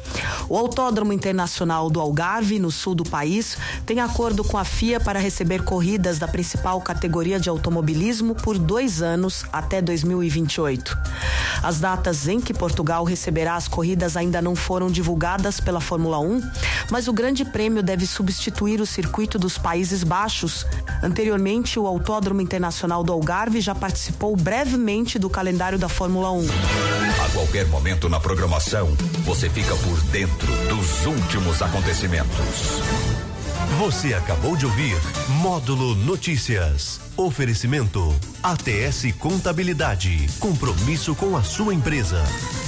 O Autódromo Internacional do Algarve, no sul do país, tem acordo com a F I A para receber corridas da principal categoria de automobilismo por dois anos até dois mil e vinte e oito. As datas em que Portugal receberá as corridas ainda não foram divulgadas pela Fórmula um, mas o Grande Prêmio deve substituir o circuito dos Países Baixos. Anteriormente, o Autódromo Internacional do Algarve já participou brevemente do calendário da Fórmula um. A qualquer momento na programação, você fica por dentro dos últimos acontecimentos. Você acabou de ouvir Módulo Notícias. Oferecimento A T S Contabilidade. Compromisso com a sua empresa.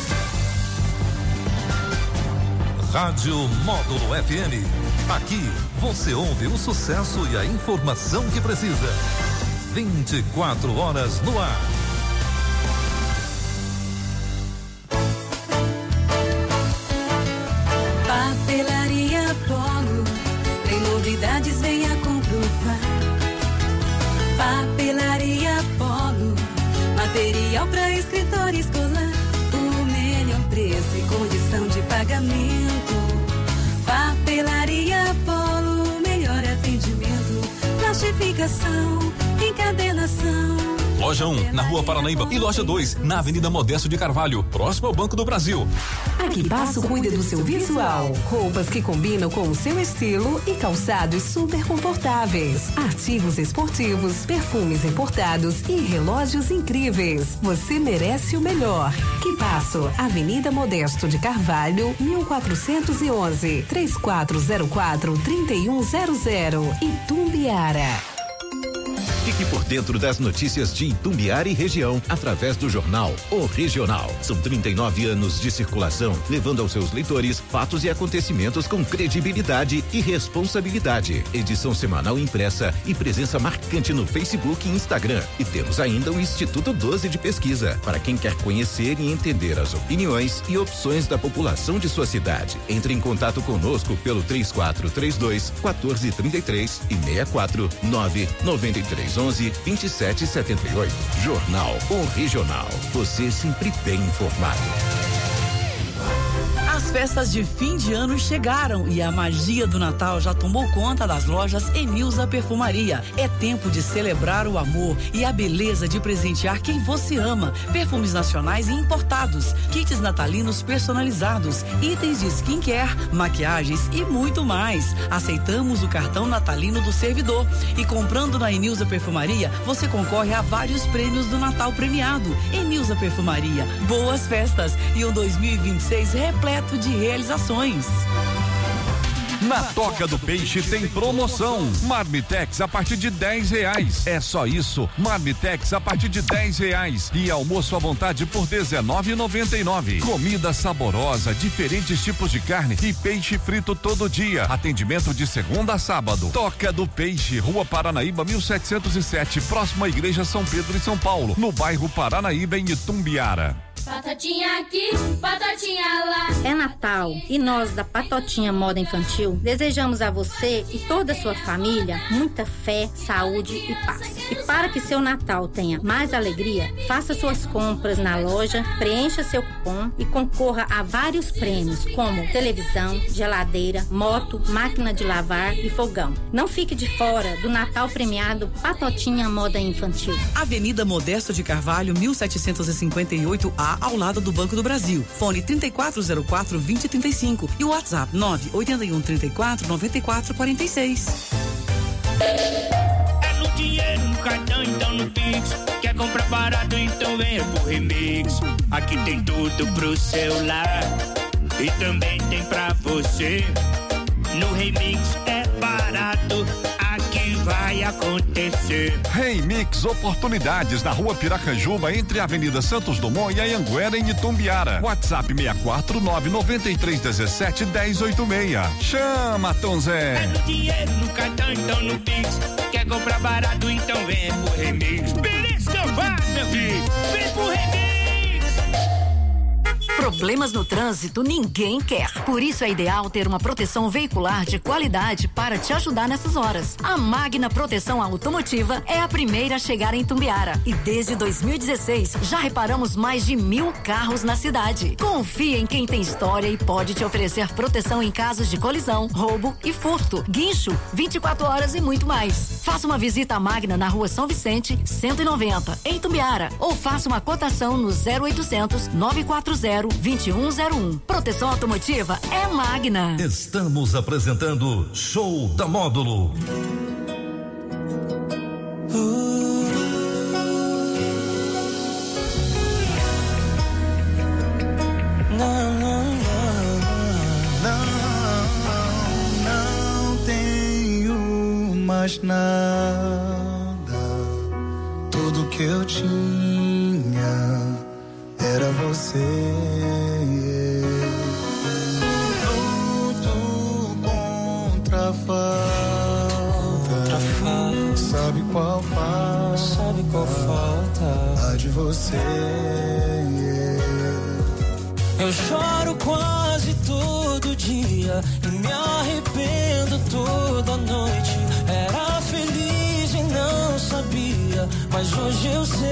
Rádio Módulo F M. Aqui você ouve o sucesso e a informação que precisa. vinte e quatro horas no ar. Papelaria Polo, tem novidades, venha comprovar. Papelaria Polo, material para escritório escolar. O melhor preço e condição de pagamento. Papelaria Polo, melhor atendimento, plastificação, encadernação. Loja um, na Rua Paranaíba, e Loja dois, na Avenida Modesto de Carvalho, próximo ao Banco do Brasil. Aqui Passo cuida do seu visual. Roupas que combinam com o seu estilo e calçados super confortáveis. Artigos esportivos, perfumes importados e relógios incríveis. Você merece o melhor. Que Passo, Avenida Modesto de Carvalho, mil quatrocentos e onze, três quatro zero quatro, três um zero zero, Itumbiara. Fique por dentro das notícias de Itumbiara e região através do jornal O Regional. São trinta e nove anos de circulação, levando aos seus leitores fatos e acontecimentos com credibilidade e responsabilidade. Edição semanal impressa e presença marcante no Facebook e Instagram. E temos ainda o Instituto doze de Pesquisa, para quem quer conhecer e entender as opiniões e opções da população de sua cidade. Entre em contato conosco pelo três quatro três dois, um quatro três três e seis quatro nove nove três onze, vinte e sete setenta e oito. Jornal O Regional. Você sempre bem informado. As festas de fim de ano chegaram e a magia do Natal já tomou conta das lojas Enilza Perfumaria. É tempo de celebrar o amor e a beleza de presentear quem você ama. Perfumes nacionais e importados, kits natalinos personalizados, itens de skincare, maquiagens e muito mais. Aceitamos o cartão natalino do servidor e comprando na Enilza Perfumaria, você concorre a vários prêmios do Natal premiado. Enilza Perfumaria, boas festas e um dois mil e vinte e seis repleto de realizações. Na Toca do Peixe tem promoção. Marmitex a partir de dez reais. É só isso. Marmitex a partir de dez reais. E almoço à vontade por dezenove e noventa e nove. Comida saborosa, diferentes tipos de carne e peixe frito todo dia. Atendimento de segunda a sábado. Toca do Peixe, Rua Paranaíba, mil setecentos e sete, próximo à Igreja São Pedro em São Paulo, no bairro Paranaíba, em Itumbiara. Patotinha aqui, patotinha lá. É Natal e nós da Patotinha Moda Infantil desejamos a você e toda a sua família muita fé, saúde e paz. E para que seu Natal tenha mais alegria, faça suas compras na loja, preencha seu cupom e concorra a vários prêmios como televisão, geladeira, moto, máquina de lavar e fogão. Não fique de fora do Natal premiado Patotinha Moda Infantil. Avenida Modesto de Carvalho, mil setecentos e cinquenta e oito A, ao lado do Banco do Brasil. Fone trinta e quatro zero quatro, vinte e trinta e cinco e o WhatsApp nove oito um, trinta e quatro, noventa e quatro, quarenta e seis. É no dinheiro, no cartão, então no Pix. Quer comprar barato, então venha pro Remix. Aqui tem tudo pro celular e também tem pra você. No Remix é barato, aqui vai acontecer. Remix Oportunidades na Rua Piracanjuba, entre a Avenida Santos Dumont e a Anhanguera, em Itumbiara. WhatsApp seis quatro nove nove três um sete, um zero oito seis. Chama, Tom Zé. É no dinheiro, no cartão, então no Pix. Quer comprar barato, então vem pro Remix. Beleza, meu filho. Vem pro Remix. Problemas no trânsito ninguém quer. Por isso é ideal ter uma proteção veicular de qualidade para te ajudar nessas horas. A Magna Proteção Automotiva é a primeira a chegar em Tumbiara e desde dois mil e dezesseis já reparamos mais de mil carros na cidade. Confia em quem tem história e pode te oferecer proteção em casos de colisão, roubo e furto, guincho, vinte e quatro horas e muito mais. Faça uma visita à Magna na Rua São Vicente, cento e noventa, em Tumbiara, ou faça uma cotação no zero oitocentos, nove quatro zero, dois um zero um. Proteção automotiva é Magna. Estamos apresentando Show da Módulo. Não, não, não, não, não tenho mais nada. Tudo que eu tinha era você. Luto contra a falta. Sabe qual falta? Sabe qual falta? A de você. Eu choro quase todo dia e me arrependo toda noite. Era feliz e não sabia, mas hoje eu sei.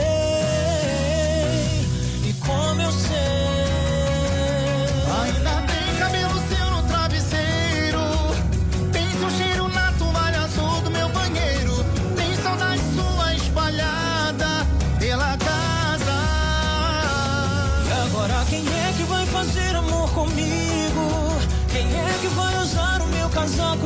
E como eu sei, ainda tem cabelo seu no travesseiro, tem seu cheiro na toalha azul do meu banheiro, tem saudade sua espalhada pela casa. E agora quem é que vai fazer amor comigo? Quem é que vai usar o meu casaco